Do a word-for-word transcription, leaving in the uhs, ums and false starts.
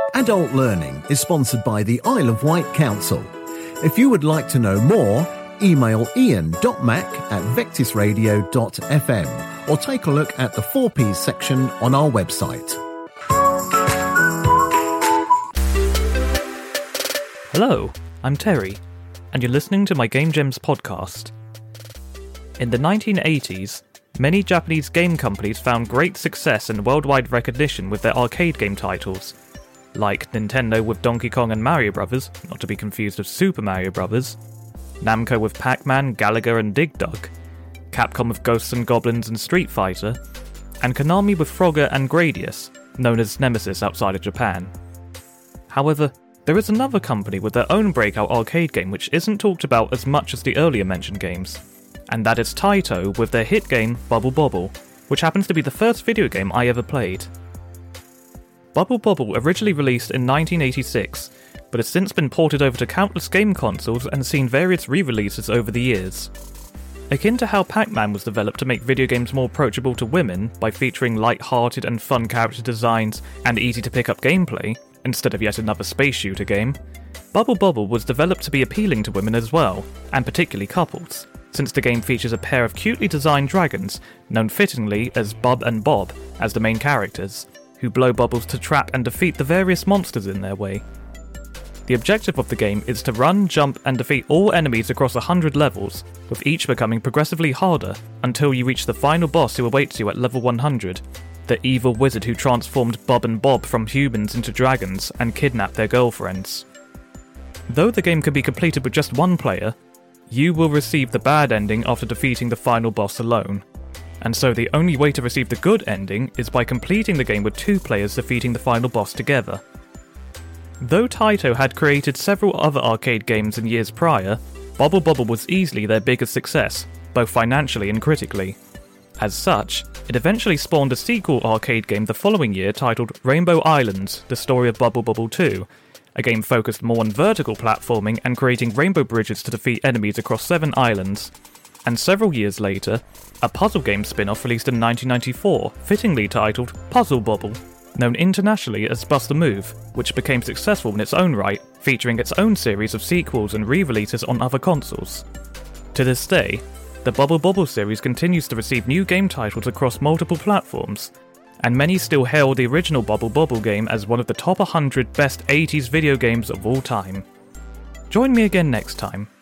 Adult Learning is sponsored by the Isle of Wight Council. If you would like to know more, email ian dot mac at vectisradio dot f m or take a look at the four Ps section on our website. Hello, I'm Terry, and you're listening to my Game Gems podcast. In the nineteen eighties, many Japanese game companies found great success and worldwide recognition with their arcade game titles, like Nintendo with Donkey Kong and Mario Brothers, not to be confused with Super Mario Brothers, Namco with Pac-Man, Galaga and Dig Dug, Capcom with Ghosts and Goblins and Street Fighter, and Konami with Frogger and Gradius, known as Nemesis outside of Japan. However, there is another company with their own breakout arcade game which isn't talked about as much as the earlier mentioned games, and that is Taito with their hit game Bubble Bobble, which happens to be the first video game I ever played. Bubble Bobble originally released in nineteen eighty-six, but has since been ported over to countless game consoles and seen various re-releases over the years. Akin to how Pac-Man was developed to make video games more approachable to women by featuring light-hearted and fun character designs and easy-to-pick-up gameplay, instead of yet another space shooter game, Bubble Bobble was developed to be appealing to women as well, and particularly couples, since the game features a pair of cutely designed dragons, known fittingly as Bub and Bob, as the main characters, who blow bubbles to trap and defeat the various monsters in their way. The objective of the game is to run, jump and defeat all enemies across one hundred levels, with each becoming progressively harder until you reach the final boss who awaits you at level one hundred, the evil wizard who transformed Bub and Bob from humans into dragons and kidnapped their girlfriends. Though the game can be completed with just one player, you will receive the bad ending after defeating the final boss alone. And so the only way to receive the good ending is by completing the game with two players defeating the final boss together. Though Taito had created several other arcade games in years prior, Bubble Bobble was easily their biggest success, both financially and critically. As such, it eventually spawned a sequel arcade game the following year titled Rainbow Islands: The Story of Bubble Bobble two, a game focused more on vertical platforming and creating rainbow bridges to defeat enemies across seven islands. And several years later, a puzzle game spin-off released in nineteen ninety-four, fittingly titled Puzzle Bobble, known internationally as Bust a Move, which became successful in its own right, featuring its own series of sequels and re-releases on other consoles. To this day, the Bubble Bobble series continues to receive new game titles across multiple platforms, and many still hail the original Bubble Bobble game as one of the top one hundred best eighties video games of all time. Join me again next time